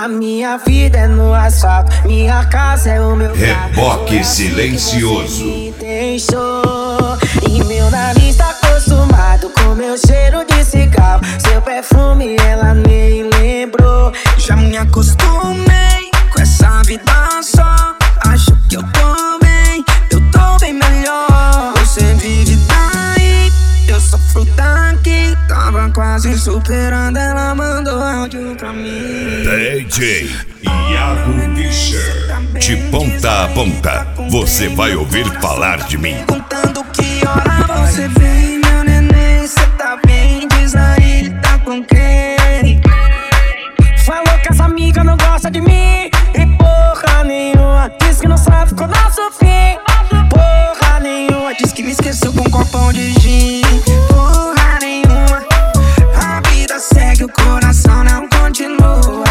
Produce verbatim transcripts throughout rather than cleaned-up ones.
A minha vida é no asfalto, minha casa é o meu carro. Reboque silencioso. Me deixou e meu nariz tá acostumado com meu cheiro de cigarro. Seu perfume ela nem lembrou. Já me acostumei com essa vida só. Acho que eu tô bem, eu tô bem melhor. Você vive daí, eu sofro daqui. Tava quase superando, ela mandou áudio pra mim. D J Iago Fischer. De ponta a ponta, você vai ouvir falar de mim. Contando que hora você vem, meu neném, cê tá bem? Diz aí, tá com quem? Falou que essa amiga não gosta de mim e porra nenhuma. Diz que não sabe quando eu sofri. Porra nenhuma. Diz que me esqueceu com um copão de gin. Porra nenhuma. A vida segue, o coração não continua.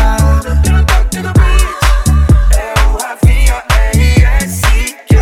É o Rafinha R S Q.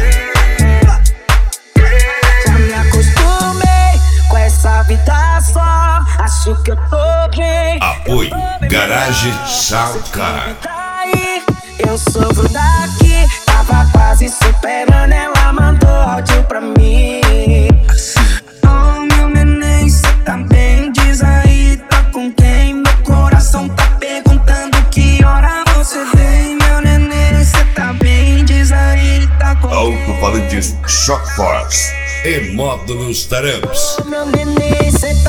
Já me acostumei com essa vida só. Acho que eu tô bem. Apoio Garage Soundcar. Daí, eu sofro daqui. Tava quase superando, ela mandou áudio pra mim. Oh, meu neném, cê tá bem? Diz aí, tá com quem? Meu coração tá perguntando que hora você vem. Meu neném, cê tá bem? Diz aí, tá com quem? Alto-falantes Shock Force e módulos Taramps. Meu neném, cê